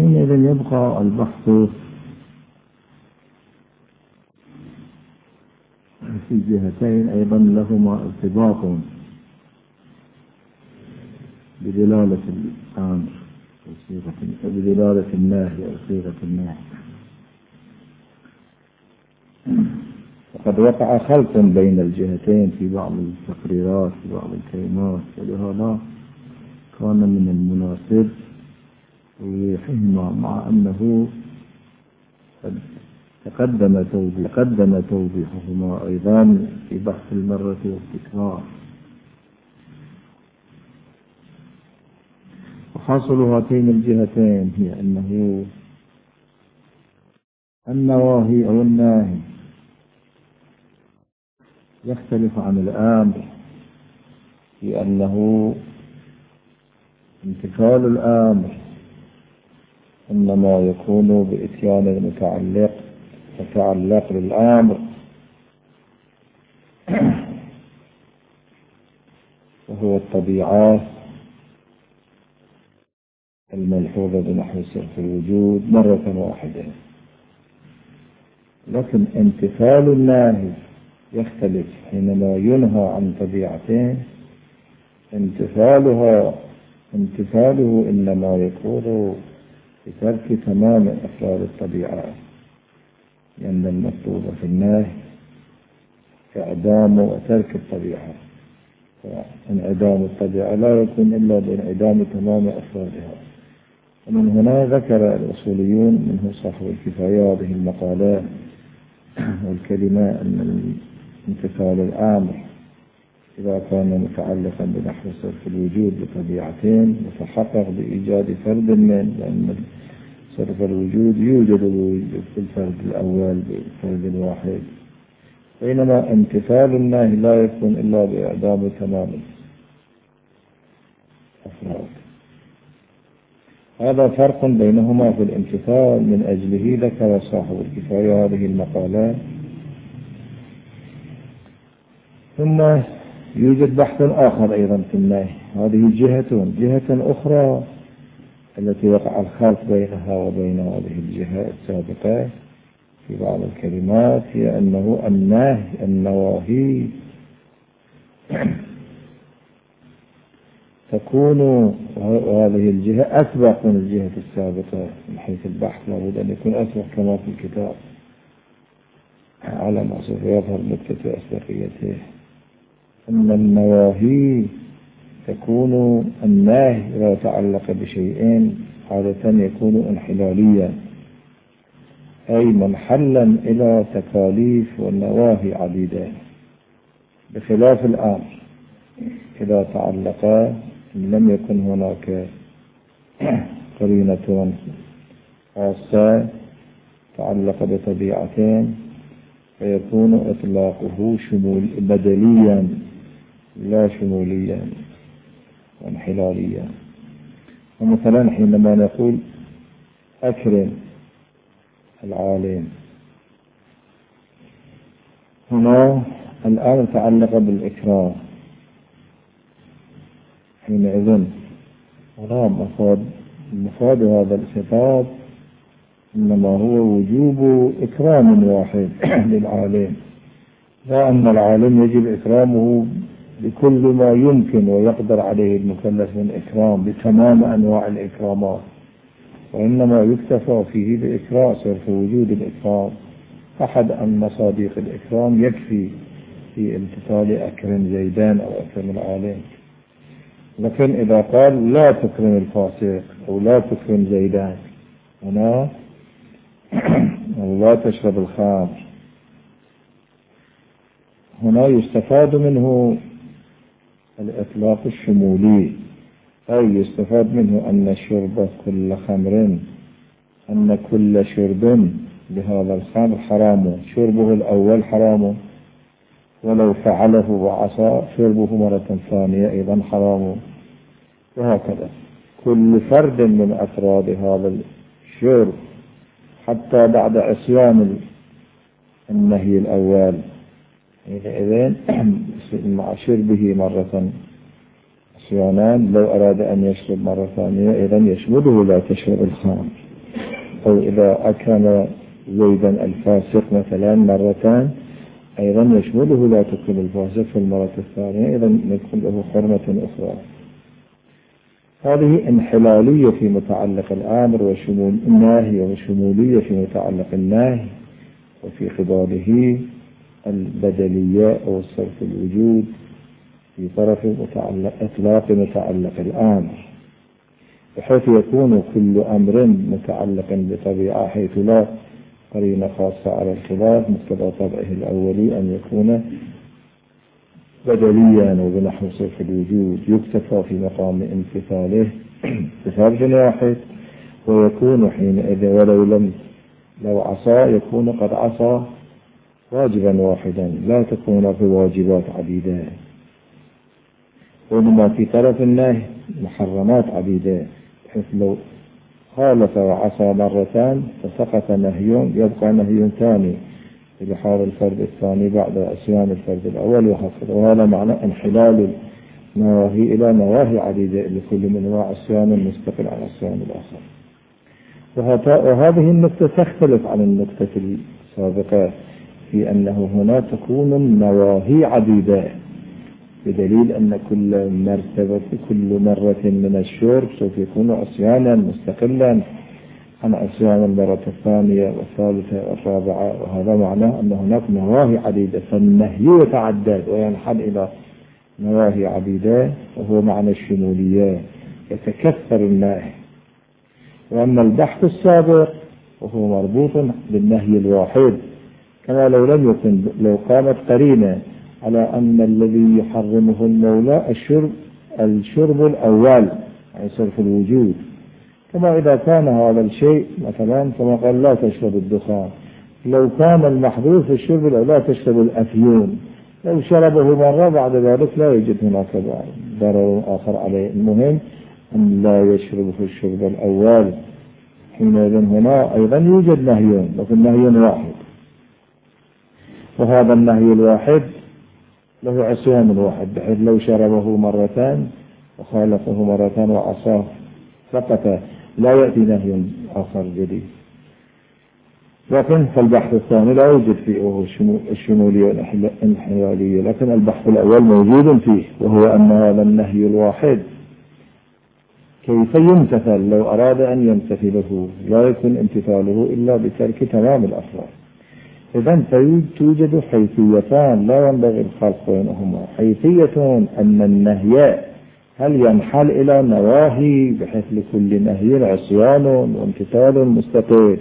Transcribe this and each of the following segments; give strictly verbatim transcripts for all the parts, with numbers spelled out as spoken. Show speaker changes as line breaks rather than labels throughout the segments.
حينئذ يبقى البحث في الجهتين أيضا لهما ارتباط بدلالة الأمر بدلالة النهي أو صيغة النهي. وقد وقع خلط بين الجهتين في بعض التقريرات في بعض الكلمات، ولهذا كان من المناسب توضيحهما، مع أنه قد تقدم توضيح تقدم توضيحهما أيضا في بحث المرة والتكرار. وحاصل هاتين الجهتين هي أنه النواهي أو الناهي يختلف عن الآمر في أنه امتثال الآمر إنما يكون بإتيان المتعلق متعلق للآمر، وهو الطبيعة الملحوظة بنحو صرف الوجود مرة واحدة. لكن امتثال الناهي يختلف، حينما ينهى عن طبيعتين امتثالها امتثاله إنما يكون بترك تمام أفراد الطبيعة، لأن المطلوب في النهي إعدام وترك الطبيعة، فانعدام الطبيعة لا يكون إلا بانعدام تمام أفرادها. ومن هنا ذكر الأصوليون منه صاحب الكفاية هذه المقالات والكلمة أن امتثال الآمر إذا كان متعلقا بنحو صرف الوجود بطبيعتين يتحقق بإيجاد فرد من، لأن صرف الوجود يوجد في الفرد الأول بالفرد الواحد، بينما امتثال النهي لا يكون إلا بإعدام تمام الأفراد. هذا فرق بينهما في الامتثال، من أجله ذكر صاحب الكفاية هذه المقالات. ثم يوجد بحث آخر أيضا في النهي، هذه جهة جهة أخرى التي وقع الخلط بينها وبين هذه الجهة السابقة في بعض الكلمات، هي أنه النهي النواهي تكون، وهذه الجهة أسبق من الجهة السابقة من حيث البحث، لابد أن يكون أسبق كما في الكتاب على ما سوف يظهر نكتة أسبقيته. أن النواهي تكون النهي إذا تعلق بشيئين عادة يكون انحلاليا، أي منحلا إلى تكاليف والنواهي عديدة، بخلاف الأمر إذا تعلق لم يكن هناك قرينة خاصة تعلق بطبيعتين، فيكون إطلاقه شمول بدليا لا شموليا وانحلاليا. ومثلا حينما نقول أكرم العالم، هنا الآن تعلق بالإكرام، حينئذ هنا مفاد مفاد هذا الخطاب إنما هو وجوب إكرام واحد للعالم، لا أن العالم يجب إكرامه بكل ما يمكن ويقدر عليه المكلف من إكرام بتمام أنواع الإكرامات، وإنما يكتفى فيه بإكرام صرف وجود الإكرام. أحد أن مصادق الإكرام يكفي في امتثال أكرم زيدان أو أكرم العالم. لكن إذا قال لا تكرم الفاسق أو لا تكرم زيدان هنا أو لا تشرب الخمر، هنا يستفاد منه الإطلاق الشمولي، أي يستفاد منه أن شرب كل خمر أن كل شرب بهذا الخمر حرام، شربه الأول حرام، ولو فعله وعصى شربه مرة ثانية أيضا حرام، وهكذا كل فرد من أفراد هذا الشرب حتى بعد عصيان النهي الأول، حينئذ مع شربه مرة عصيانان لو أراد أن يشرب مرة ثانية إذن يشمله لا تشرب الخمر. أو إذا أكرم زيدا الفاسق مثلا مرتان أيضا يشمله لا تكرم الفاسق في المرة الثانية، إذا ندخل له حرمة أخرى. هذه انحلالية في متعلق الأمر وشمول النهي، وشمولية في متعلق النهي، وفي قباله البدلية أو الصرف الوجود في طرف متعلق إطلاق متعلق الأمر، بحيث يكون كل أمر متعلقا بطبيعة حيث لا قرينة خاصة على الخلاف مقتضى طبعه الأولي أن يكون بدليا وبنحو صرف الوجود، يكتفى في مقام امتثاله بسبب واحد، ويكون حينئذ ولو لم لو عصى يكون قد عصى واجبا واحدا، لا تكون في واجبات عديدة، وإنما في طرف النهي محرمات عديدة، بحيث لو خالف وعصى مرتان فسقط نهي يبقى نهي ثاني بحال الفرد الثاني بعد عصيان الفرد الأول وهكذا. وهذا معنى انحلال النواهي إلى نواهي عديدة لكل منها عصيان مستقل عن عصيان الآخر. وهذه النقطة تختلف عن النقطة السابقة في أنه هنا تكون النواهي عديدة، بدليل أن كل مرتبة كل مرة من الشرب سوف يكون عصيانا مستقلا عن عصيان المرة الثانية والثالثة والرابعة، وهذا معناه أن هناك نواهي عديدة، فالنهي يتعدد وينحل إلى نواهي عديدة، وهو معنى الشمولية، يتكثر النهي. وأما البحث السابق وهو مربوط بالنهي الواحد، كما لو لم يكن لو قامت قرينة على أن الذي يحرمه المولى الشرب الشرب الأول يعني صرف الوجود، كما إذا كان هذا الشيء مثلا كما قال لا تشرب الدخان، لو كان المحظور في الشرب الأول لا تشرب الأفيون، لو شربه مرة بعد ذلك لا يوجد هناك ضرر آخر عليه، المهم أن لا يشربه الشرب الأول. حينئذ هنا أيضا يوجد نهي، لكن نهي واحد، وهذا النهي الواحد له عصيان واحد، بحيث لو شربه مرتان وخالفه مرتان وعصاه فقط لا يأتي نهي آخر جديد. لكن فالبحث الثاني لا يوجد فيه وهو الشمولية والانحلالية، لكن البحث الأول موجود فيه، وهو أن هذا النهي الواحد كيف يمتثل لو أراد أن يمتثله، لا يكون امتثاله إلا بترك تمام الأفراد. إذن توجد حيثيتان لا ينبغي الخلط بينهما، حيثية أن النهي هل ينحل إلى نواهي بحيث لكل نهي عصيان وامتثال مستقل،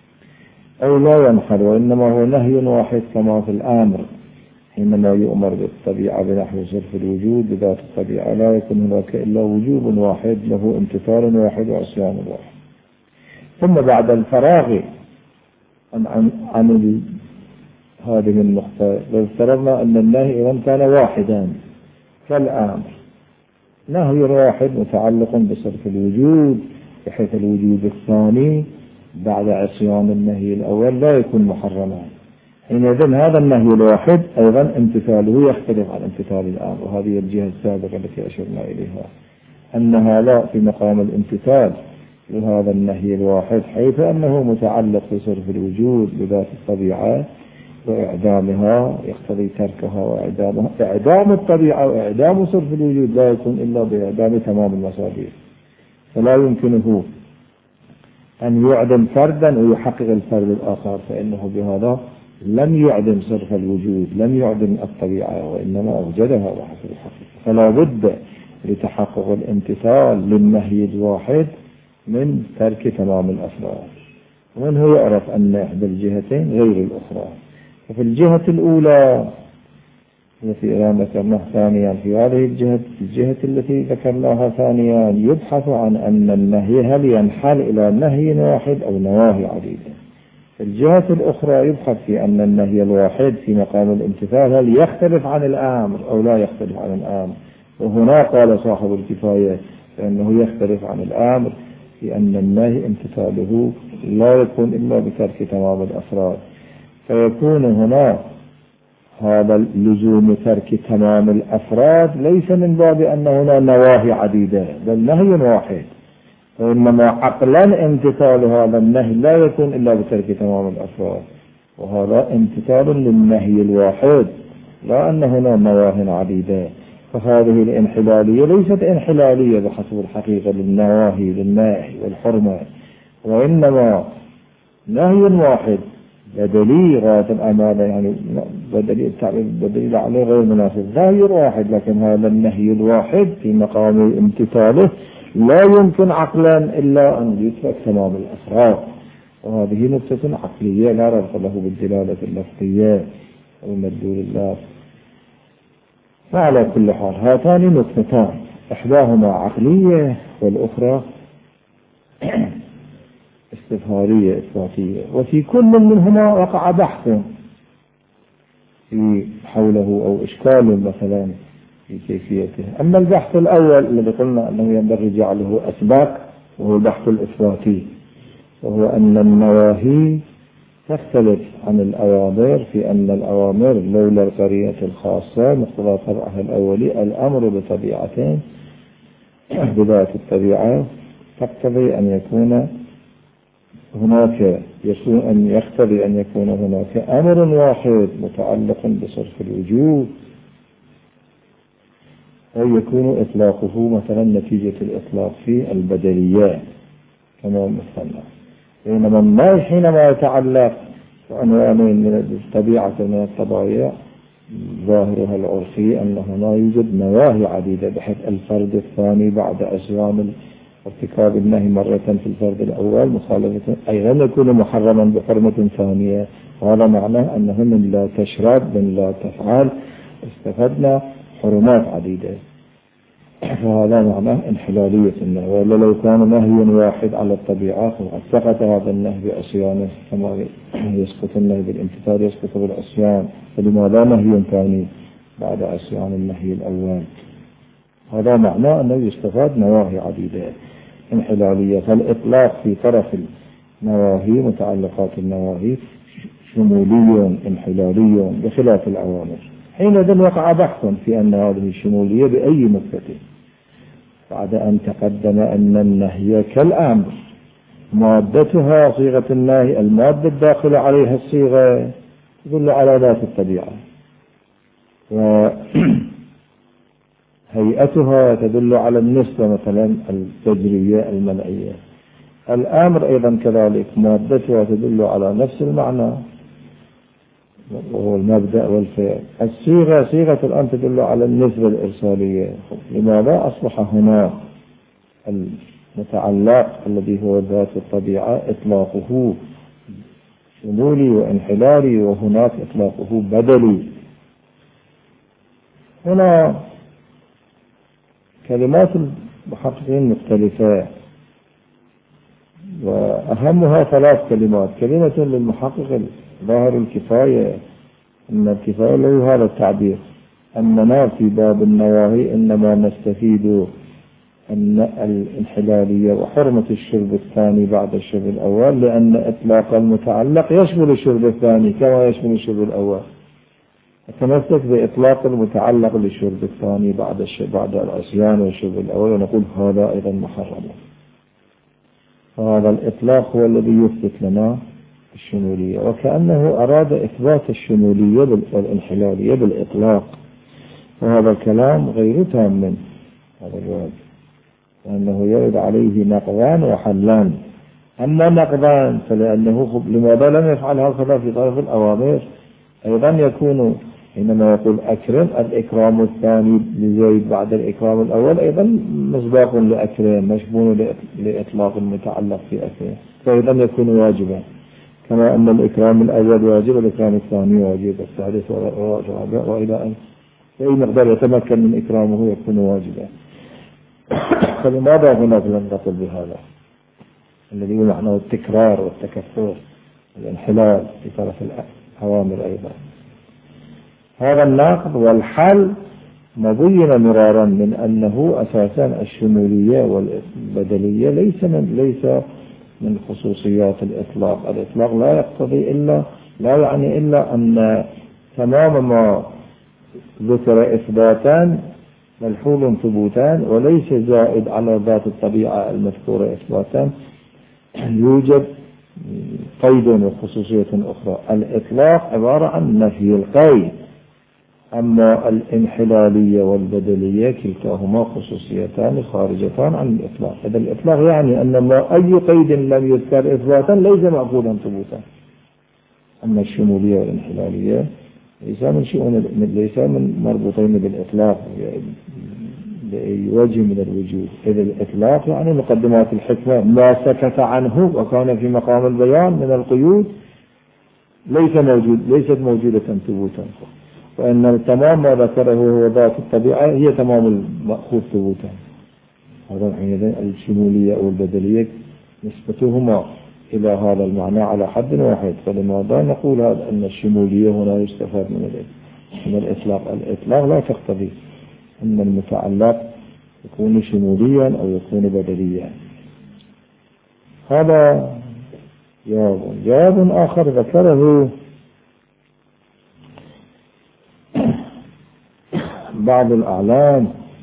أو لا ينحل وإنما هو نهي واحد كما في الأمر حينما يؤمر بالطبيعة بنحو صرف الوجود بذات الطبيعة لا يكون هناك إلا وجوب واحد له امتثال واحد وعصيان واحد. ثم بعد الفراغ عن, عن, عن هذه النقطة لو افترضنا أن النهي إذا كان واحدا كالأمر، نهي واحد متعلق بصرف الوجود بحيث الوجود الثاني بعد عصيان النهي الأول لا يكون محرما، حينئذ هذا النهي الواحد أيضا امتثاله يختلف عن امتثال الآمر. وهذه الجهة السابقة التي أشرنا إليها أنها لا في مقام الامتثال لهذا النهي الواحد، حيث أنه متعلق بصرف الوجود بذات الطبيعة وإعدامها يقتضي تركها وإعدامها. إعدام الطبيعة وإعدام صرف الوجود لا يكون إلا بإعدام تمام المصادر، فلا يمكنه أن يعدم فردا ويحقق الفرد الآخر، فإنه بهذا لم يعدم صرف الوجود، لم يعدم الطبيعة وإنما أوجدها بحسب الحقيقة. فلا بد لتحقق الامتثال للنهي الواحد من ترك تمام الأفراد، ومنه يعرف أن إحدى الجهتين غير الأخرى. وفي الجهة الأولى التي ذكرناها ثانيا في هذه الجهة الجهة التي ذكرناها ثانيا يبحث عن أن النهي هل ينحل إلى نهي واحد أو نواهي عديدة. في الجهة الأخرى يبحث في أن النهي الواحد في مقام الامتثال هل يختلف عن الأمر أو لا يختلف عن الأمر، وهنا قال صاحب الكفاية فإنه يختلف عن الأمر في أن النهي امتثاله لا يكون إلا بترك تمام الأفراد، فيكون هنا هذا اللزوم ترك تمام الأفراد ليس من باب أن هنا نواهي عديدة، بل نهي واحد وإنما عقلا امتثال هذا النهي لا يكون إلا بترك تمام الأفراد، وهذا امتثال للنهي الواحد، لا أن هنا نواهي عديدة. فهذه الانحلالية ليست انحلالية بحسب الحقيقة للنواهي للنهي والحرمة، وإنما نهي واحد بدليل غاية الأمانة، يعني بدليل بدليل عليه غير مناسب، نهي واحد، لكن هذا النهي الواحد في مقام امتثاله لا يمكن عقلا إلا أن يترك تمام الأفراد، وهذه نقطة عقلية لا ربط له بالدلالة اللفظية والمدلول الله. فعلى كل حال هاتان نقطتان، إحداهما عقلية والأخرى استفهارية إثباتية، وفي كل منهما وقع بحث في حوله أو إشكال مثلا في كيفيته. أما البحث الأول الذي قلنا أنه ينبغي جعله أسباق، وهو البحث الإثباتي، وهو أن النواهي تختلف عن الأوامر في أن الأوامر لولا القرينة الخاصة مقتضى طبعها الأولي الأمر بطبيعتين بذات الطبيعة تقتضي أن يكون هناك يكون أن يقتضي أن يكون هناك أمر واحد متعلق بصرف الوجود، أو يكون إطلاقه مثلا نتيجة الإطلاق في البدليات كما مثلنا. بينما النهي حينما يتعلق بأنواعين من الطبيعة من الطبائع ظاهرها العرفي أن هنا يوجد نواهي عديدة، بحيث الفرد الثاني بعد عصيان ارتكاب النهي مرة في الفرد الأول مخالفة أيضا يكون محرما بحرمة ثانية، وهذا معناه أنه من لا تشرب من لا تفعل استفدنا حرمات عديدة، فهذا معناه انحلالية النهي. ولا لو كان نهي واحد على الطبيعة وقد سقط هذا النهي بعصيانه كما يسقط النهي بالامتثال يسقط بالعصيان، فلماذا نهي ثاني بعد عصيان النهي الأول؟ هذا معناه أنه يستفاد نواهي عديدة انحلالية. فالإطلاق في طرف النواهي متعلقات النواهي شمولي انحلالي بخلاف الأوامر. حينئذ وقع بحث في أن هذه الشمولية بأي نقطة، بعد أن تقدم أن النهي كالأمر مادتها صيغة النهي، المادة الداخلة عليها الصيغة تدل على ذات الطبيعة، وهيئتها تدل على النسبة مثلا التجرية المنعية. الأمر أيضا كذلك مادتها تدل على نفس المعنى وهو المبدأ والفعل. الصيغة صيغة الآن تدل على النسبة الإرسالية. لماذا أصبح هنا المتعلق الذي هو ذات الطبيعة إطلاقه شمولي وانحلالي، وهناك إطلاقه بدلي؟ هنا كلمات المحققين مختلفة، وأهمها ثلاث كلمات. كلمة للمحقق ظاهر الكفاية، أن الكفاية له هذا التعبير أننا في باب النواهي إنما نستفيد أن الانحلالية وحرمة الشرب الثاني بعد الشرب الأول، لأن إطلاق المتعلق يشمل الشرب الثاني كما يشمل الشرب الأول، نتمسك بإطلاق المتعلق للشرب الثاني بعد الشرب بعد العصيان والشرب الأول، ونقول هذا أيضا محرم. هذا الإطلاق هو الذي يثبت لنا الشمولية، وكأنه أراد إثبات الشمولية والانحلالية بالإطلاق، وهذا الكلام غير تام من هذا الوجه، لأنه يرد عليه نقضان وحلان. أما نقضان فلأنه لماذا لم يفعل هكذا في طرف الأوامر؟ أيضا يكون حينما يقول أكرم الإكرام الثاني لزيد بعد الإكرام الأول أيضا مسباق لأكرم مشبون لإطلاق المتعلق في أكرم، فأيضا يكون واجبا، كما أن الإكرام الأول واجب الإكرام الثاني واجب الثالث والرابع وإلى أن أي مقدار يتمكن من إكرامه يكون واجبا. فلماذا هناك لم نقل بهذا الذي معناه التكرار والتكثر والانحلال في طرف الأوامر أيضا؟ هذا النقد والحل مبين مرارا من أنه أساسا الشمولية والبدلية ليس من ليس من خصوصيات الإطلاق. الإطلاق لا يقتضي إلا لا يعني إلا أن تمام ما ذكر إثباتا ملحوظ ثبوتان وليس زائد على ذات الطبيعة المذكورة إثباتا، يوجد قيد وخصوصية أخرى. الإطلاق عبارة عن نفي القيد، أما الانحلالية والبدلية كلتاهما خصوصيتان خارجتان عن الإطلاق. هذا الإطلاق يعني أن ما أي قيد لم يذكر إثباتا ليس مأخوذا ثبوتا. أما الشمولية والانحلالية ليس من شؤون ليس من مربوطين بالإطلاق بأي وجه من الوجود. إذا الإطلاق يعني مقدمات الحكمة ما سكت عنه وكان في مقام البيان من القيود ليس موجود ليست موجودة ثبوتا، وأن التمام ما ذكره هو ذات الطبيعة هي تمام المأخوذ ثبوتا. هذا حينئذ الشمولية أو البدلية نسبتهما إلى هذا المعنى على حد واحد. فلماذا نقول هذا أن الشمولية هنا يستفاد من الإطلاق؟ الإطلاق لا تقتضي أن المتعلق يكون شموليا أو يكون بدليا. هذا جواب. جواب آخر ذكره بعض الأعلام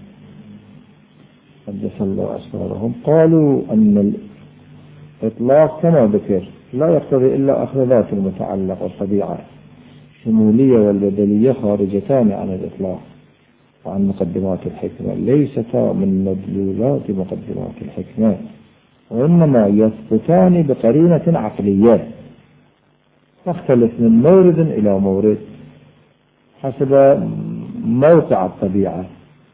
قدس الله أسرارهم، قالوا أن الإطلاق كما ذكر لا يقتضي إلا أخذ ذات المتعلق والطبيعة. الشمولية والبدلية خارجتان عن الإطلاق وعن مقدمات الحكمة، ليستا من مدلولات مقدمات الحكمة، وإنما يثبتان بقرينة عقلية تختلف من مورد إلى مورد حسب موقع الطبيعة.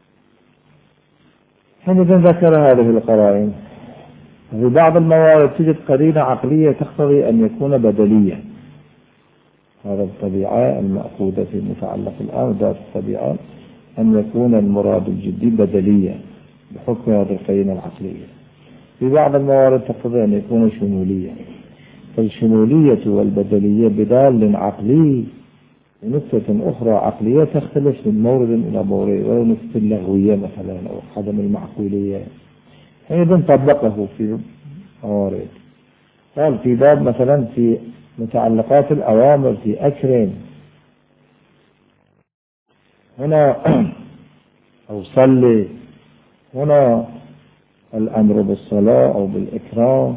حينئذ ذكر هذه القرائن. في بعض الموارد تجد قرينة عقلية تقتضي أن يكون بدليا. هذا الطبيعة المأخوذة في المتعلق الآن ذات الطبيعة أن يكون المراد الجدي بدليا بحكم هذه القرينة العقلية. في بعض الموارد تقتضي أن يكون شموليا. فالشمولية والبدلية بدال عقلي ونكتة أخرى عقلية تختلف من مورد إلى مورد، ولو نكتة اللغوية مثلا أو عدم المعقولية. أيضا طبقه في موارد. قال في باب مثلا في متعلقات الأوامر في أكرم هنا أو صلي، هنا الأمر بالصلاة أو بالإكرام.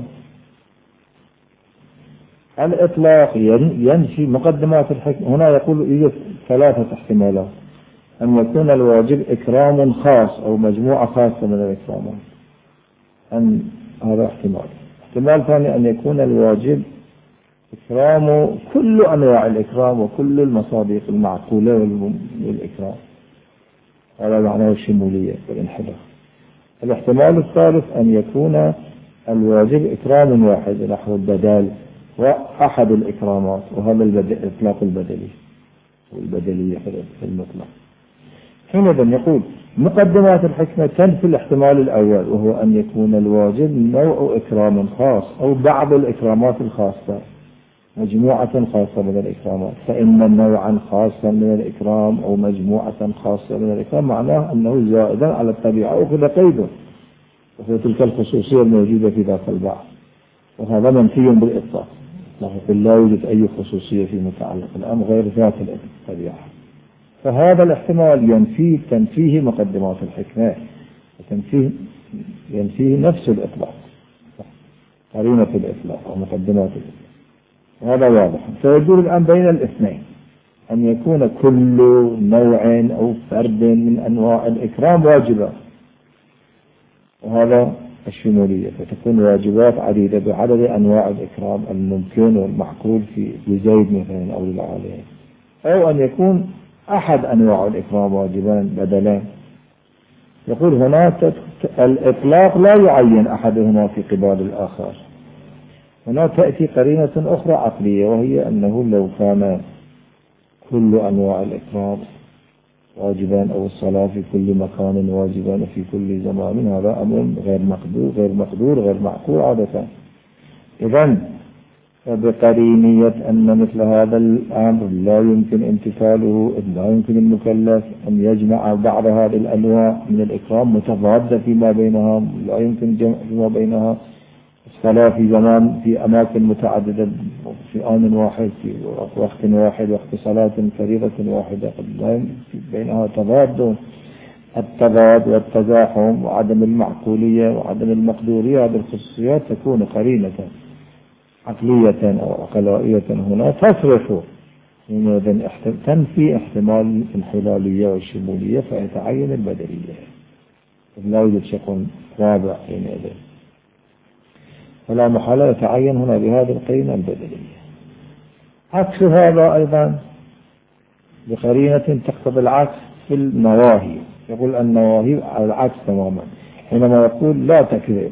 الإطلاق ينفي مقدمات الحكمة. هنا يقول يوجد ثلاثة احتمالات: أن يكون الواجب إكرام خاص أو مجموعة خاصة من الإكرامات، أن هذا احتمال. احتمال ثاني أن يكون الواجب إكرام كل أنواع الإكرام وكل المصادق المعقولة للإكرام، هذا معناه الشمولية والانحدار. الاحتمال الثالث أن يكون الواجب إكرام واحد نحو البدال وأحد الإكرامات، وهذا الإطلاق البدلي والبدلية في المطلق. حينئذ يقول مقدمات الحكمة تنفي الاحتمال الأول، وهو أن يكون الواجب نوع إكرام خاص أو بعض الإكرامات الخاصة، مجموعة خاصة من الإكرامات. فإن نوعا خاصا من الإكرام أو مجموعة خاصة من الإكرام معناه أنه زائدا على الطبيعة أخذ قيده، وهي تلك الخصوصية الموجودة في ذاك البعض، وهذا منفي بالإطلاق. لا يوجد أي خصوصية في متعلق الأمر غير ذات الطبيعة. فهذا الاحتمال ينفيه تنفيه مقدمات الحكمة، وتنفيه ينفيه نفس الإطلاق، قرينة الإطلاق ومقدمات الإطلاق. هذا واضح. فيدور الآن بين الاثنين، أن يكون كل نوع أو فرد من أنواع الإكرام واجبة، وهذا الشمولية، فتكون واجبات عديدة بعدد أنواع الإكرام الممكن والمعقول في لزيد مثلا أو للعالين، أو أن يكون أحد أنواع الإكرام واجبان بدلا. يقول هنا الإطلاق لا يعين أحدهما في قبال الآخر. هنا تأتي قرينة أخرى عقلية، وهي أنه لو كان كل أنواع الإكرام واجبان أو الصلاة في كل مكان واجبان في كل زمان، هذا أمر غير مقدور غير مقدور غير معقول عادة. إذن بقرينية أن مثل هذا الأمر لا يمكن امتثاله، لا يمكن المكلف أن يجمع بعض هذه الأنواع من الإكرام متضادة فيما بينها، لا يمكن جمع فيما بينها. الصلاة في زمان في أماكن متعددة في آن واحد في وقت واحد، وقت صلاة فريضة واحدة قد لا بينها تضاد. التضاد والتزاحم وعدم المعقولية وعدم المقدورية، هذه الخصوصيات تكون قرينة عقلية أو عقلائية هنا تصرف تنفي احتمال الانحلالية والشمولية، فيتعين البدلية، لا يوجد شيء رابع حينئذ، فلا محالة يتعين هنا بهذه القرينة البدلية. عكس هذا أيضا بقرينة تقتضي العكس في النواهي، يقول النواهي على العكس تماما، حينما يقول لا تكذب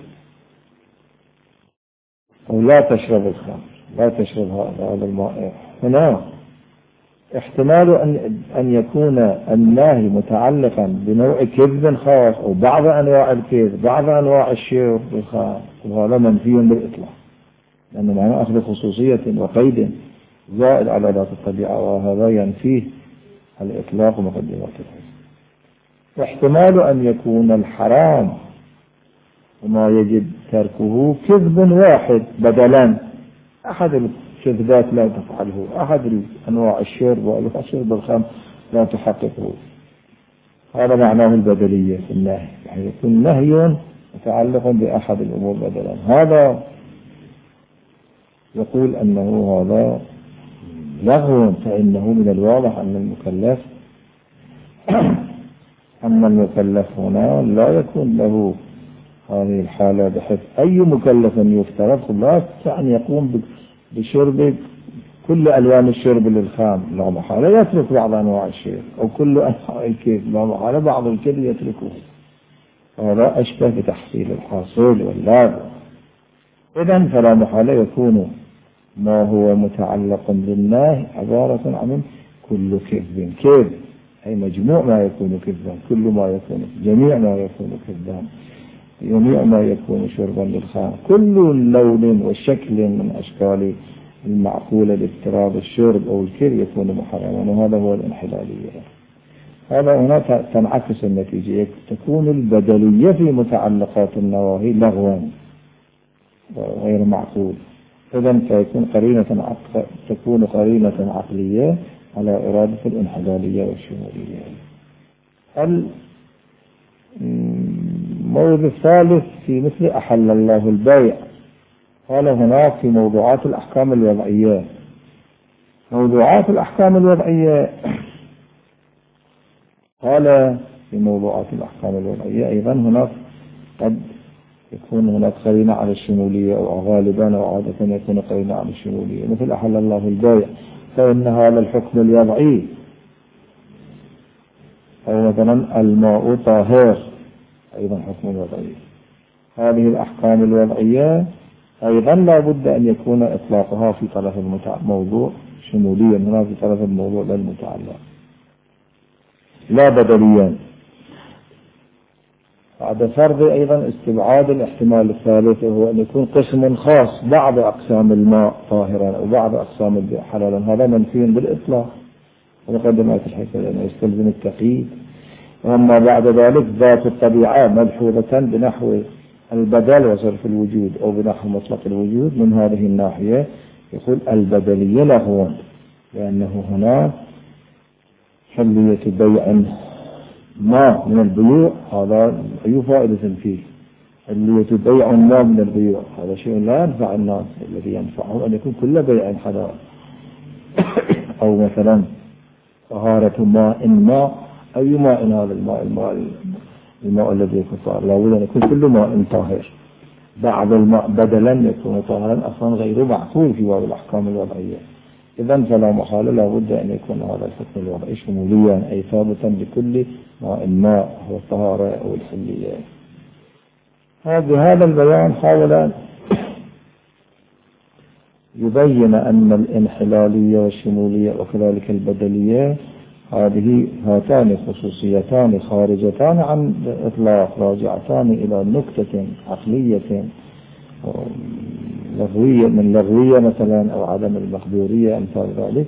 أو لا تشرب الخمر، لا تشرب هذا الماء، هنا احتمال أن أن يكون النهي متعلقا بنوع كذب خاص أو بعض أنواع الكذب، بعض أنواع الشرب الخاص، وهذا منفي بالإطلاق، لأن معنى أخذ خصوصية وقيد زائد على ذات الطبيعة، وهذا ينفيه الإطلاق ومقدمات الحكم. واحتمال أن يكون الحرام وما يجب تركه كذب واحد بدلا، أحد الكذبات لا تفعله، أحد أنواع الشرب والشرب الخمر لا تحققه، هذا معناه البدلية في النهي، يعني يكون نهي متعلق بأحد الأمور بدلا. هذا يقول أنه هذا لغو، فإنه من الواضح أن المكلف أن المكلف هنا لا يكون له هذه الحالة، بحيث أي مكلف يفترض لا أن يقوم بشرب كل ألوان الشرب للخام، لا محالة يترك بعض أنواع الشرب، أو كل أنواع الكذب لا محالة بعض الكذب يتركه، هذا أشبه بتحصيل الحاصل واللازم. إذن فلا محالة يكون ما هو متعلق بالنهي عبارة عن كل كذب، كذب أي مجموع ما يكون كذبا، كل ما يكون، جميع ما يكون كذبا، جميع ما يكون شربا للخام، كل لون وشكل من أشكال المعقولة لاضطراب الشرب أو الكذب يكون محرما، وهذا هو الانحلالية. هذا هنا تنعكس النتيجة، تكون البدلية في متعلقات النواهي لغوا غير معقول، إذن فيكون قرينة عقل، تكون قرينة عقلية على إرادة الانحلالية والشمولية. الموضوع الثالث في مثل أحل الله البيع، قال هناك في موضوعات الأحكام الوضعية، موضوعات الأحكام الوضعية قال في موضوعات الأحكام الوضعية أيضا هناك قد يكون هناك قرينة على الشمولية، أو غالبا أو عادة يكون قرينة على الشمولية، مثل أحل الله البيع فإن هذا الحكم الوضعي، أو مثلا الماء طاهر أيضا حكم وضعي. هذه الأحكام الوضعية أيضا لا بد أن يكون إطلاقها في طرف الموضوع شموليا، هنا في طرف الموضوع لا المتعلق، لا بدليا. بعد فرض أيضا استبعاد الاحتمال الثالث، وهو أن يكون قسم خاص بعض أقسام الماء طاهرا أو بعض أقسام البيع حلالا، هذا منفي بالإطلاق ومقدمات الحكم لأنه يستلزم التقييد. وأما بعد ذلك ذات الطبيعة ملحوظة بنحو البدل وصرف الوجود أو بنحو مطلق الوجود، من هذه الناحية يقول البدلية لغو، لأنه هنا حلية بيع ما من البيوع، هذا أي فائدة فيه، حلية بيع ما من البيوع هذا شيء لا ينفع الناس، الذي ينفعه أن يكون كل بيع حلال، أو مثلا طهارة ماء ماء أي ماء، هذا الماء الماء الماء الذي يكون طاهر لا بد أن يكون كل ماء طاهر، بعض الماء بدلا يكون طاهرا أصلا غير معقول في باب الأحكام الوضعية. إذن فلا محالة لا بد أن يكون هذا الحكم الوضعي شموليا، أي ثابتا لكل ماء ماء هو الطهارة أو الحلية. بهذا البيان حاول يبين أن الانحلالية والشمولية وكذلك البدلية هذه هاتان خصوصيتان خارجتان عن الإطلاق، راجعتان إلى نكتة عقلية لغوية من لغوية مثلا أو عدم المقدورية أمثال ذلك،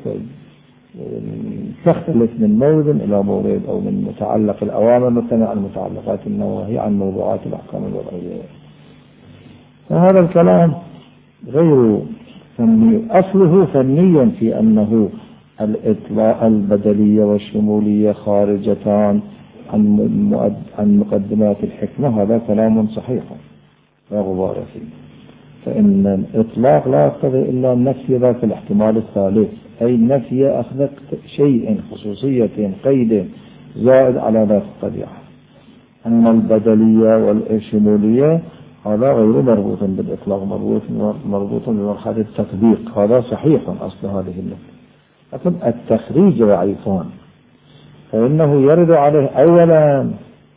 تختلف من مورد إلى مورد، أو من متعلق الأوامر مثلا عن متعلقات النواهي عن موضوعات الأحكام الوضعية. فهذا الكلام غير فني، أصله فنيا في أنه الإطلاق البدلية والشمولية خارجتان عن عن مقدمات الحكمة هذا كلام صحيح لا غبار فيه، فإن الإطلاق لا يقتضي إلا نفي ذاك الاحتمال الثالث، أي نفي أخذ شيء خصوصية قيد زائد على ذات الطبيعة. أن البدلية والشمولية هذا غير مربوط بالإطلاق، مربوط مربوط بمرحلة التطبيق، هذا صحيح أصل هذه النقطة. لكن التخريج ضعيفان، فإنه يرد عليه أولا،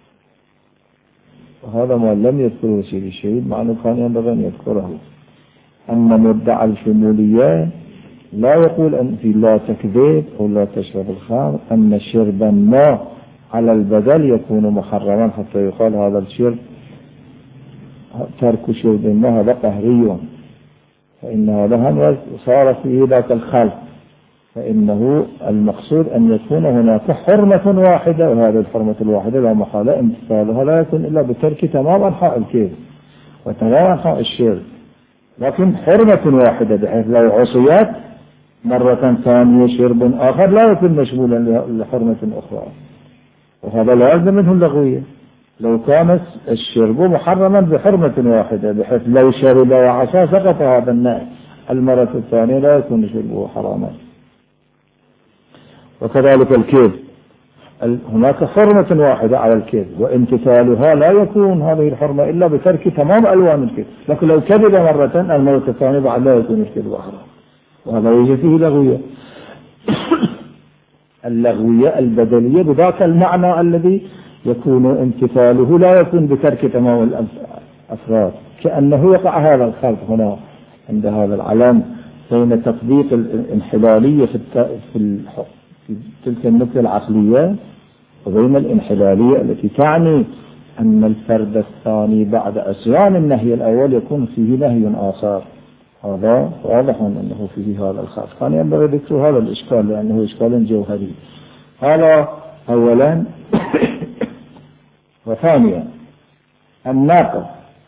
وهذا ما لم يذكره سيد الشهيد مع أنه كان ينبغي أن يذكره، أن مدعى الشمولية لا يقول أن في لا تكذب أو لا تشرب الخمر، أن شرب ما على البدل يكون محرما حتى يقال هذا الشرب ترك شرب ما هذا قهري، فإن هذا صار فيه ذاك الخلق، فإنه المقصود أن يكون هناك حرمة واحدة، وهذه الحرمة الواحدة لا محالة امتثالها لا يكون إلا بترك تمام أنحاء الكيد وتمام أنحاء الشرب، لكن حرمة واحدة بحيث لو عصيت مرة ثانية شرب آخر لا يكون مشمولا لحرمة أخرى، وهذا لا يلزم منه اللغوية. لو كان الشرب محرما بحرمة واحدة بحيث لو شرب وعصى سقط هذا النهي، المرة الثانية لا يكون شربه حراما. وكذلك الكيد، هناك حرمة واحدة على الكيد وامتثالها لا يكون هذه الحرمة إلا بترك تمام ألوان الكيد، لكن لو كذب مرة المرة الثانية بعد لا يكون الكيد حرام، وهذا يوجد فيه لغوية. اللغوية البدلية بذاك المعنى الذي يكون امتثاله لا يكون بترك تمام الأفراد، كأنه يقع هذا الخلط هنا عند هذا العلم بين تطبيق الانحلالية في تلك النكتة العقلية وبين الانحلالية التي تعني أن الفرد الثاني بعد عصيان النهي الأول يكون فيه نهي آخر. هذا واضح أنه فيه هذا الخلط، كان ينبغي ذكر هذا الإشكال لأنه إشكال جوهري. هذا أولا. وثانيا الناقض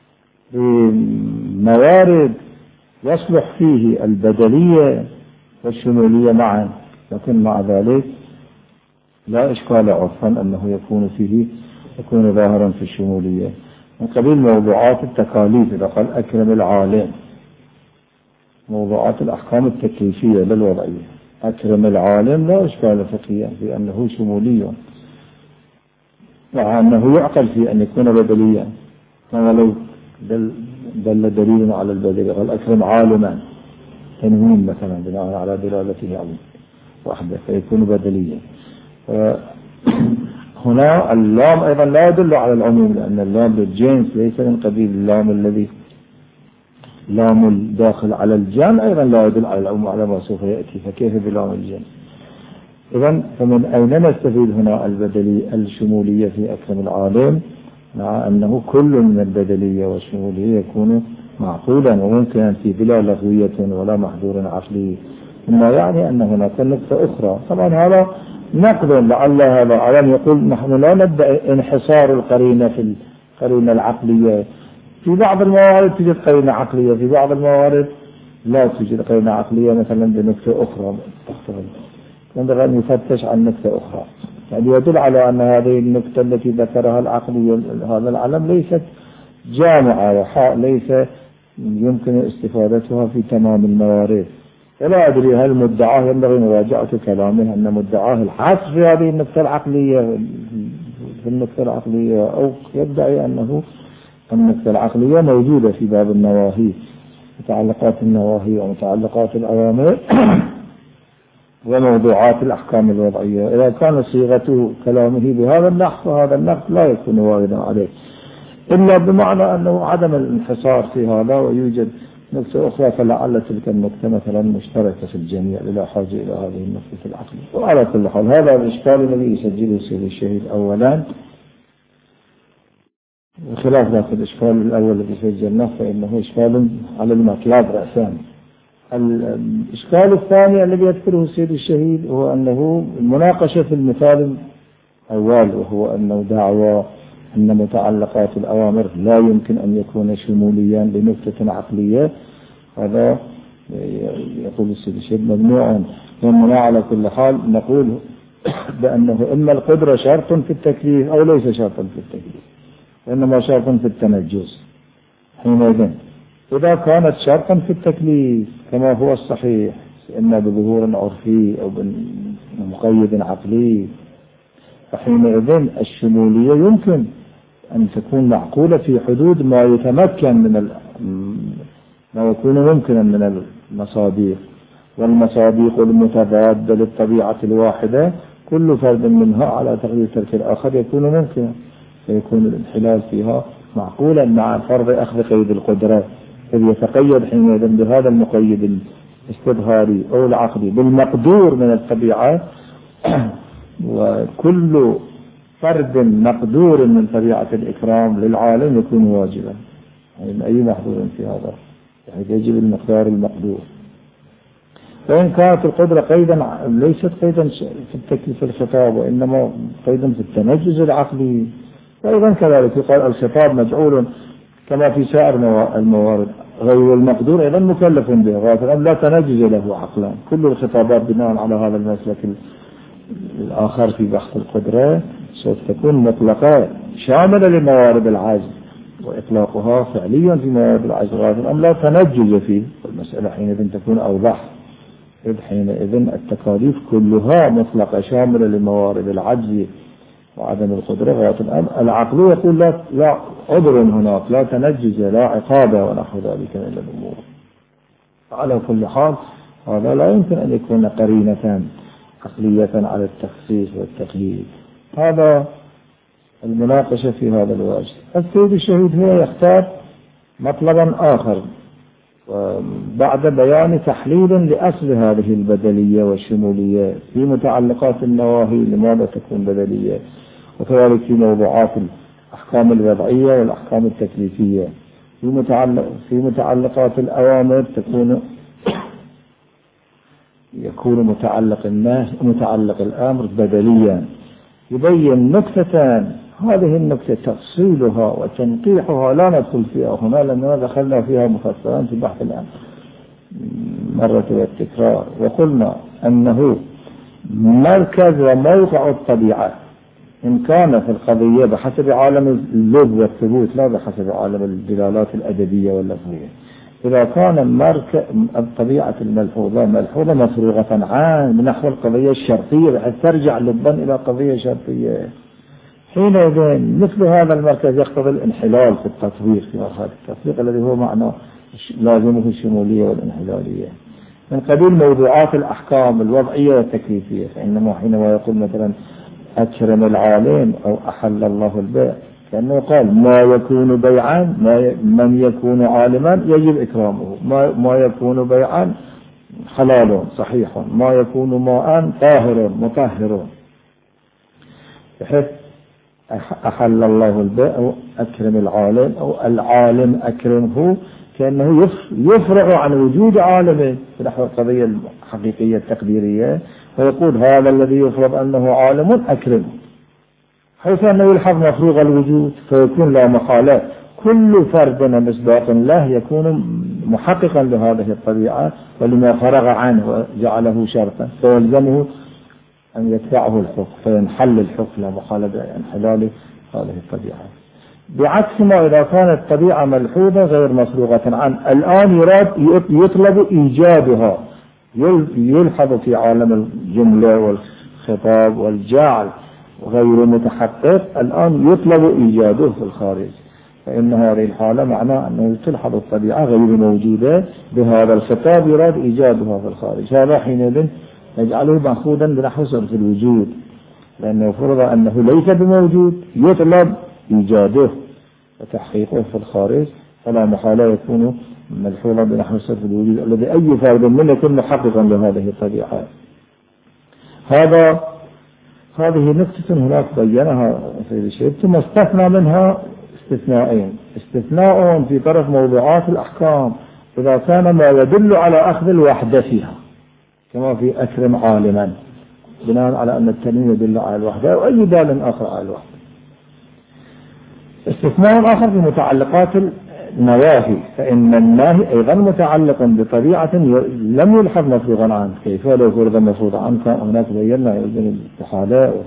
بموارد يصلح فيه البدلية والشمولية معا، لكن مع ذلك لا إشكال عرفا أنه يكون فيه يكون ظاهرا في الشمولية، من قبيل موضوعات التكاليف إذا قال أكرم العالم، موضوعات الأحكام التكليفية للوضعية، أكرم العالم لا إشكال فقهيا في أنه شمولي، مع أنه يعقل في أن يكون بدليا، كما لو دل, دل دليل على البدل قال أكرم عالما تنوين مثلا بناء على دلالته عليه وحده فيكون بدليا. هنا اللام أيضا لا يدل على العموم، لأن اللام للجنس ليس من قبيل اللام الذي لام الداخل على الجان، أيضا لا يدل على العموم على ما سوف يأتي، فكيف بلام الجنس؟ إذن فمن أين نستفيد هنا البدلية الشمولية في أكرم العالم، مع أنه كل من البدلية والشمولية يكون معقولا وممكن في بلا لغوية ولا محظور عقلي، مما يعني أن هناك نقطة أخرى. طبعا هذا نقد لعل هذا علم يقول نحن لا ندعي انحصار القرينة في القرينة العقلية، في بعض الموارد توجد قرينة عقلية، في بعض الموارد لا توجد قرينة عقلية مثلا بنقطة أخرى تختلف، ينبغي أن يفتش عن نقطة أخرى، يعني يدل على أن هذه النقطة التي ذكرها العقلية هذا العلم ليست جامعة وحاء ليس يمكن استفادتها في تمام الموارد. فلا أدري هل مدعاه ينبغي مراجعة كلامه أن مدعاه الحصر في هذه النقطة العقلية في النقطة العقلية، أو يدعي أنه النقطة العقلية موجودة في باب النواهي، متعلقات النواهي ومتعلقات الأوامر وموضوعات الأحكام الوضعية. إذا كان صيغته كلامه بهذا النحو فهذا النحو لا يكون واردا عليه، إلا بمعنى أنه عدم الانحصار في هذا ويوجد نقطة أخرى، فلعل تلك النقطة مثلا مشتركة في الجميع بلا حاجة إلى هذه النقطة العقلية. وعلى كل حال هذا الإشكال الذي يسجله سيد الشهيد أولا، وخلاف ذاك الإشكال الأول الذي سجلناه فإنه إشكال على المطلب رأسان. الإشكال الثاني الذي يذكره السيد الشهيد هو أنه المناقشة في المثال الأول، وهو أنه دعوى أن متعلقات الأوامر لا يمكن أن يكون شموليا لنقطة عقلية، هذا يقول السيد الشهيد ممنوع. ومنع على كل حال نقول بأنه إما القدرة شرط في التكليف أو ليس شرطا في التكليف، وإنما شرط في التنجز. حينئذ إذا كانت شرطا في التكليف كما هو الصحيح إما بظهور عرفي أو بمقيد عقلي، فحينئذ الشمولية يمكن أن تكون معقولة في حدود ما يتمكن من ما يكون ممكنا من المصادق، والمصادق المتضادة للطبيعة الواحدة كل فرد منها على تقدير ترك الآخر يكون ممكنا، فيكون الانحلال فيها معقولا مع فرض أخذ قيد القدرة، إذ يتقيد حينئذ بهذا المقيد الاستظهاري أو العقلي بالمقدور من الطبيعة، وكل فرد مقدور من طبيعة الإكرام للعالم يكون واجبا، يعني أي محظور في هذا يعني يجب المقدار المقدور. فإن كانت القدرة قيدا ليست قيدا في التكليف الخطاب وإنما قيدا في التنجز العقلي، فأيضا كذلك يقال الخطاب مجعول كما في سائر الموارد، غير المقدور أيضا مكلف به غافلا لا تنجز له عقلا. كل الخطابات بناء على هذا المسلك الآخر في بحث القدرة سوف تكون مطلقة شاملة لموارد العجز، وإطلاقها فعليا في موارد العجز غافلا لا تنجز فيه، والمسألة حينئذ تكون أوضح، إذ حينئذ التكاليف كلها مطلقة شاملة لموارد العجز وعدم القدرة غاية الأمر. العقل يقول لا, لا عذر هناك، لا تنجز، لا عقابة ونحو ذلك من الأمور. على كل حال هذا لا يمكن أن يكون قرينة عقلية على التخصيص والتقييد. هذا المناقشة في هذا الوجه. السيد الشهيد هو يختار مطلبا آخر بعد بيان تحليل لأصل هذه البدلية والشمولية في متعلقات النواهي لماذا تكون بدلية، وكذلك في موضوعات الأحكام الوضعية والأحكام التكليفية. في متعلق في متعلقات الأوامر تكون يكون متعلق النهي متعلق الأمر بدليا. يبين نكتتان، هذه النكتة تفصيلها وتنقيحها لا ندخل فيها هنا لأننا دخلنا فيها مفصلا في بحث الأمر مرة والتكرار، وقلنا أنه مركز وموقع الطبيعة إن كان في القضية بحسب عالم اللب والثبوت لا بحسب عالم الدلالات الأدبية واللفظية. إذا كان مركز الطبيعة الملحوظة ملحوظة مفروغة عن نحو القضية الشرطية بحيث ترجع لبا إلى قضية شرطية، حينئذ مثل هذا المركز يقتضي الانحلال في التطبيق، في مرحلة التطبيق الذي هو معنى لازمه الشمولية والانحلالية من قبيل موضوعات الأحكام الوضعية والتكليفية. فإنما حينما يقول مثلا أكرم العالم أو أحل الله البيع كأنه قال ما يكون بيعا ما من يكون عالما يجب إكرامه، ما, ما يكون بيعا حلال صحيح، ما يكون ماء طاهر مطهر، بحيث أحل الله البيع أو أكرم العالم أو العالم أكرمه كأنه يفرع عن وجود عالم في نحو القضية الحقيقية التقديرية، ويقول هذا الذي يفرض أنه عالم أكرمه، حيث أنه يلحظ مفروغ الوجود، فيكون لا محالة كل فرد مصداق له يكون محققا لهذه الطبيعة ولما فرغ عنه وجعله شرطا، فيلزمه أن يدفعه الحكم فينحل الحكم لا محالة بانحلال هذه الطبيعة. بعكس ما إذا كانت الطبيعة ملحوظة غير مفروغة عنه الآن يراد يطلب إيجادها، يلحظ في عالم الجملة والخطاب والجعل غير متحقق الآن يطلب إيجاده في الخارج، فإن هذه الحالة معناه أنه تلحظ الطبيعة غير موجودة بهذا الخطاب يراد إيجادها في الخارج. هذا حينئذ يجعله مأخوذا بنحو صرف الوجود، لأنه فرض أنه ليس بموجود يطلب إيجاده وتحقيقه في الخارج، فلا محالة يكون ملحوظا بنحو صرف الوجود الذي أي فرد منه يكون محققا لهذه الطبيعة. هذا هذه نقطة هناك بينها سيد الشيخ، ثم استثنى منها استثناءين. استثناء في طرف موضوعات الأحكام إذا كان ما يدل على أخذ الوحدة فيها كما في أكرم عالما بناء على أن التنوين يدل على الوحدة وأي دال آخر على الوحدة. استثناء آخر في متعلقات نواهي فإن الناهي أيضا متعلق بطبيعة لم يلحظ مفروضا عنه. كيف لو فرض مفروض عنه هناك بينا يوجد الاتحادات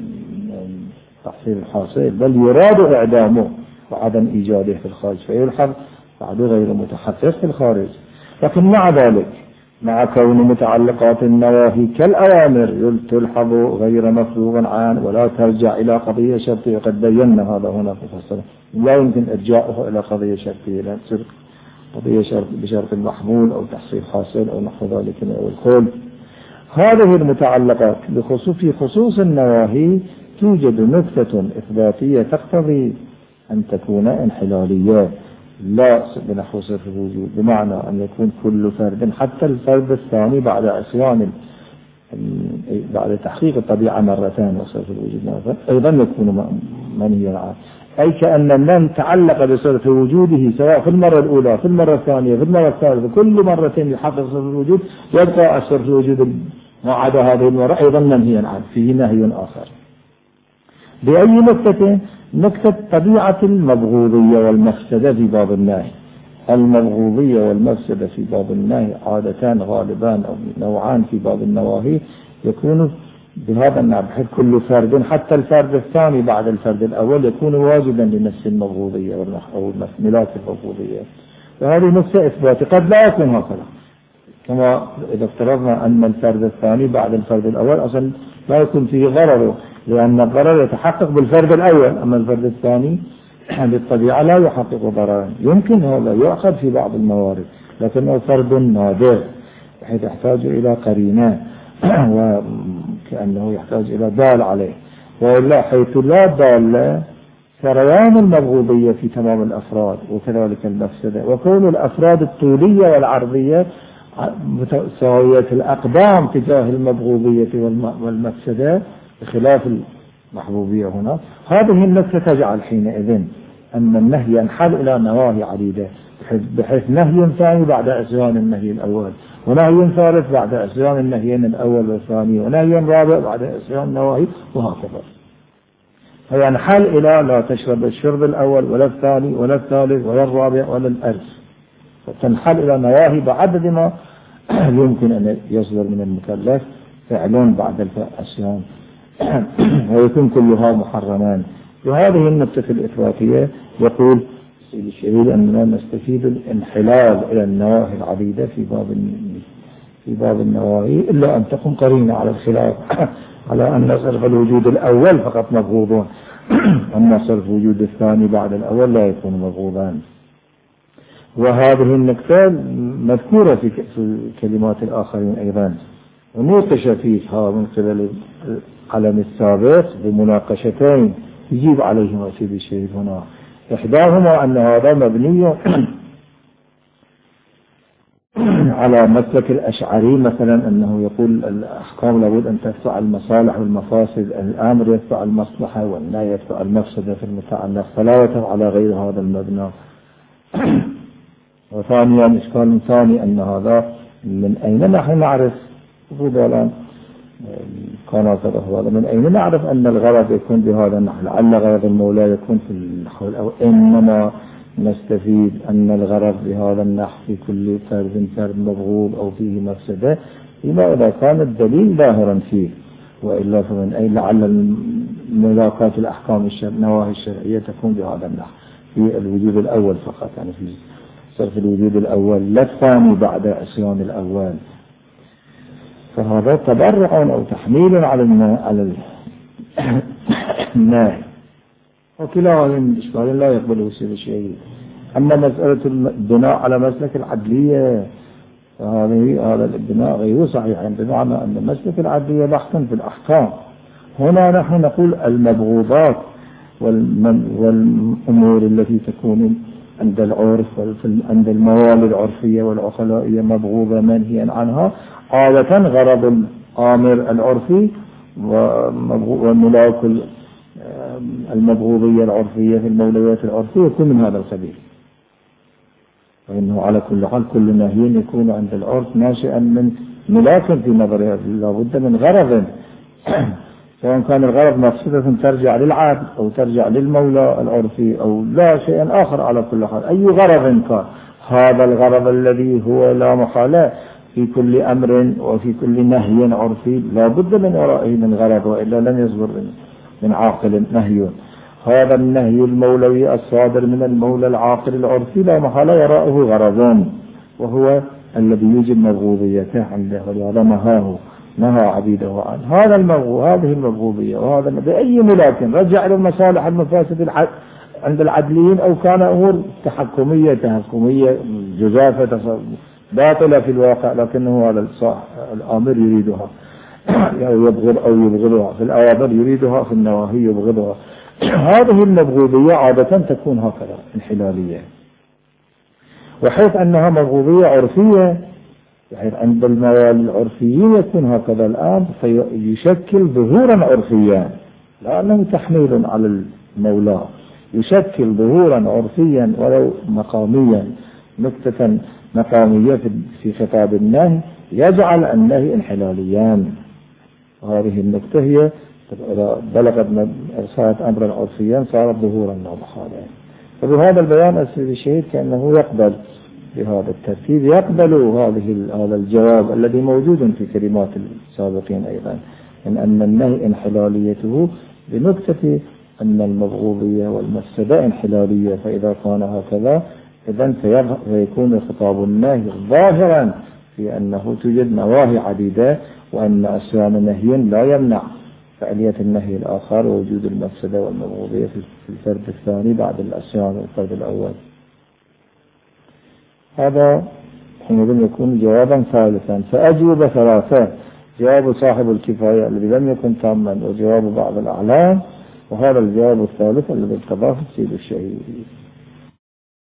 تحصيل الحاصل، بل يراد إعدامه وعدم إيجاده في الخارج فيلحظ بعد غير متحقق في الخارج. لكن مع ذلك مع كون متعلقات النواهي كالأوامر تلحظ غير مفروغ عنه ولا ترجع إلى قضية شرطية، قد بينا هذا هنا في الفصل، لا يمكن إرجاعه إلى قضية شرطية، لا تصير قضية شرط بشرط المحمول أو تحصيل حاصل أو نحو ذلك أو الخلد. هذه المتعلقات بخصوص في خصوص النواهي توجد نكتة إثباتية تقتضي أن تكون انحلالية لا بنحو صرف الوجود، بمعنى أن يكون كل فرد حتى الفرد الثاني بعد عصيان بعد تحقيق الطبيعة مرتين وصرف الوجود مرتين أيضا يكون منهيا عنه، أي كأن النهي تعلق بصرف وجوده سواء في المرة الأولى في المرة الثانية في المرة الثالثة كل مرتين يحقق صرف الوجود يبقى صرف الوجود ما عدا هذه المرة أيضا منهيا عنه، فيه نهي آخر. بأي نكتة؟ نكتة طبيعة المبغوضية والمفسدة في باب النهي. المبغوضية والمفسدة في باب النهي عادتان غالبان أو نوعان في باب النواهي يكون بهذا النوع، بحيث كل فرد حتى الفرد الثاني بعد الفرد الأول يكون واجبا لنفس المبغوضية أو ملاك المبغوضية. فهذه نكتة إثباتية قد لا يكون هكذا، كما إذا افترضنا أن الفرد الثاني بعد الفرد الأول أصلا لا يكون فيه ضرر، لأن الضرر يتحقق بالفرد الأول، أما الفرد الثاني بالطبيعة لا يحقق ضررا. يمكن هذا يؤخذ في بعض الموارد لكنه فرد نادر بحيث يحتاج إلى قرينة وكأنه يحتاج إلى دال عليه، وإلا حيث لا دال سريان المبغوضية في تمام الأفراد وكذلك المفسدة، وكون الأفراد الطولية والعرضية متساوية الأقدام تجاه المبغوضية والمفسدة بخلاف المحبوبية هنا. هذه النكتة تجعل حينئذ أن النهي ينحل إلى نواهي عديدة، بحيث نهي ثاني بعد عصيان النهي الأول، ونهي ثالث بعد عصيان النهيين الأول والثاني، ونهي رابع بعد عصيان النواهي، وهكذا. فينحل إلى لا تشرب الشرب الأول ولا الثاني ولا الثالث ولا الرابع ولا الألف، فتنحل إلى نواهي بعدد ما يمكن أن يصدر من المكلف فعلون بعد العصيان ويكون كلها محرمان. وهذه النكتة الإثباتية يقول سيد الشهيد أننا نستفيد الانحلال إلى النواهي العديدة في باب في باب النواهي، إلا أن تكون قرينة على الخلاف على أن صرف الوجود الأول فقط مبغوضون، أما صرف الوجود الثاني بعد الأول لا يكون مبغوضان. وهذه النكتة مذكورة في كلمات الآخرين أيضا، ونوقش فيها من قبل القلم السابق بمناقشتين يجيب عليهما سيد الشهيد هنا. إحداهما أن هذا مبني على مسلك الأشعري مثلا، أنه يقول الأحكام لابد أن تدفع المصالح والمفاسد، الأمر يدفع المصلحة والنهي يدفع المفسدة في المتعلق، فلا يتبع على غير هذا المبنى. وثانيا إشكال ثاني أن هذا من أين نحن نعرف فضلا كان هذا من أين نعرف أن الغرض يكون بهذا النحو؟ لعل غرض المولى يكون في النحو أو إنما نستفيد أن الغرض بهذا النحو في كل فرد فرد مبغوض أو فيه مفسدة، إلا إذا كان الدليل ظاهرا فيه، وإلا فمن أين لعل ملاقات الأحكام النواهي الشرعية تكون بهذا النحو في الوجود الأول فقط، يعني في صرف الوجود الأول لا الثاني بعد عصيان الأول. فهذا تبرع أو تحميل على على النهي، وكلا هذه الإشكال لا يقبله سيد شيء. أما مسألة البناء على مسلك العدلية فهذه هذا البناء غير صحيح، بمعنى أن مسلك العدلية بحث في الأحكام. هنا نحن نقول المبغوضات والأمور التي تكون عند العرف عند الموالي العرفية والعقلائية مبغوضة منهيا عنها، عادة غرض الآمر العرفي وملاك المبغوضية العرفية في المولويات العرفية يكون من هذا القبيل. وإنه على كل حال كل نهي يكون عند العرف ناشئا من ملاك في نظرها، لابد من غرض سواء كان الغرض مقصودة ترجع للعبد أو ترجع للمولى العرفي أو لا شيء آخر. على كل حال أي غرض كان، هذا الغرض الذي هو لا محالة في كل أمر وفي كل نهي عرفي لا بد من ورائه من غرض، وإلا لم يصدر من عاقل نهي. هذا النهي المولوي الصادر من المولى العاقل العرفي لا محالة وراءه غرضان، وهو الذي يوجب مبغوضيته عنده، ولهذا نهاه نهى عبيده عنه. هذا المبغوض، هذه المبغوضية، وهذا بأي ملاك رجع إلى المصالح المفاسد العد عند العدليين، أو كان أمور تحكمية تحكمية جزافة باطلة في الواقع، لكنه هذا الآمر يريدها يبغض أو يبغضها في الأوامر، يريدها في النواهي يبغضها. هذه المبغوضية عادة تكون هكذا انحلالية، وحيث أنها مبغوضية عرفية بحيث عند الموالي العرفيين يكون هكذا الآن، فيشكل ظهورا عرفيا لأنه تحميل على المولى، يشكل ظهورا عرفيا ولو مقاميا، نكتة مقامية في خطاب النهي يجعل النهي انحلاليا. وهذه النكتة هي إذا بلغت صارت أمرا عرفيا صارت ظهورا لا محالة. فبهذا البيان السيد الشهيد كأنه يقبل بهذا الترتيب، يقبل هذه هذا الجواب الذي موجود في كلمات السابقين أيضا، من أن النهي انحلاليته بنكتة أن المبغوضية والمفسدة انحلالية. فإذا كان هكذا إذن فيكون خطاب النهي ظاهرا في أنه توجد نواهي عديدة، وأن أسيان نهي لا يمنع فعلية النهي الآخر ووجود المفسدة والمبغوضية في الفرد الثاني بعد الأسيان والفرد الأول. هذا حينئذ يكون جوابا ثالثا. فأجوبة ثلاثة: جواب صاحب الكفاية الذي لم يكن تاما، وجواب بعض الأعلام، وهذا الجواب الثالث الذي ارتضاه السيد الشهيد.